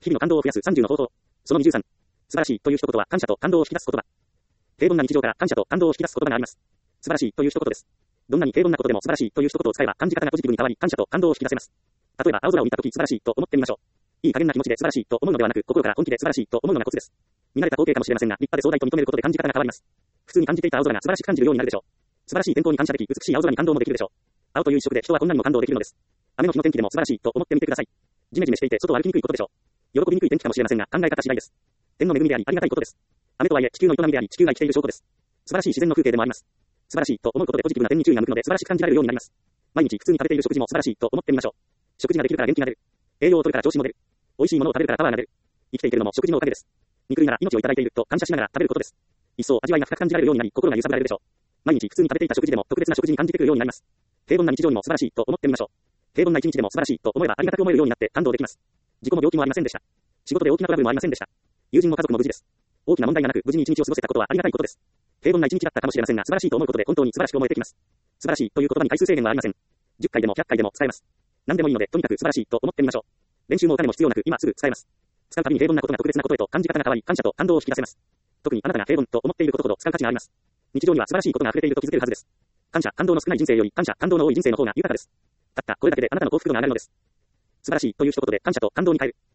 日々の感動を増やす30の方法。その23。素晴らしいという一言は感謝と感動を引き出す言葉。平凡な日常から感謝と感動を引き出す言葉があります。素晴らしいという一言です。どんなに平凡なことでも素晴らしいという一言を使えば感じ方がポジティブに変わり感謝と感動を引き出せます。例えば青空を見たとき素晴らしいと思ってみましょう。いい加減な気持ちで素晴らしいと思うのではなく心から本気で素晴らしいと思うのがコツです。見慣れた光景かもしれませんが立派で壮大と認めることで感じ方が変わります。普通に感じていた青空が素晴らしく感じるようになるでしょう。素晴らしい天候に感謝でき美しい青空に感動もできるでしょう。青という一色で人はこんなにも感動できるのです。雨の日の天気でも素晴らしいと思ってみてください。ジメジメしていて外を歩きにくいことでしょう。喜びにくい天気かもしれませんが考え方次第です。天の恵みでありありがたいことです。雨とはいえ地球の営みであり地球が生きている証拠です。素晴らしい自然の風景でもあります。素晴らしいと思うことでポジティブな点に注意が向くので素晴らしく感じられるようになります。毎日普通に食べている食事も素晴らしいと思ってみましょう。食事ができるから元気が出る。栄養を取るから調子も出る。美味しいものを食べるからパワーが出る。生きていけるのも食事のおかげです。肉類なら命をいただいていると感謝しながら食べることです。一層味わいが深く感じられるようになり心が揺さぶられるでしょう。毎日普通に食べていた食事でも特別な食事に感じてくるようになります。平凡な日常にも素晴らしいと思ってみましょう。平凡な一日でも素晴らしいと思えばありがたく思えるようになって感動できます。事故も病気もありませんでした。仕事で大きなトラブルもありませんでした。友人も家族も無事です。大きな問題がなく無事に一日を過ごせたことはありがたいことです。平凡な一日だったかもしれませんが素晴らしいと思うことで本当に素晴らしく思えてきます。素晴らしいという言葉に回数制限はありません。10回でも100回でも使えます。何でもいいのでとにかく素晴らしいと思ってみましょう。練習もお金も必要なく今すぐ使えます。使うたびに平凡なことが特別なことへと感じ方が変わり感謝と感動を引き出せます。特にあなたが平凡と思っていることほど使う価値があります。日常には素晴らしいことが溢れていると気づけるはずです。感謝感動の少ない人生より感謝感動の多い人生の方が豊かです。たったこれだけであなたの幸福度が上がるのです。素晴らしいという一言で感謝と感動に変える。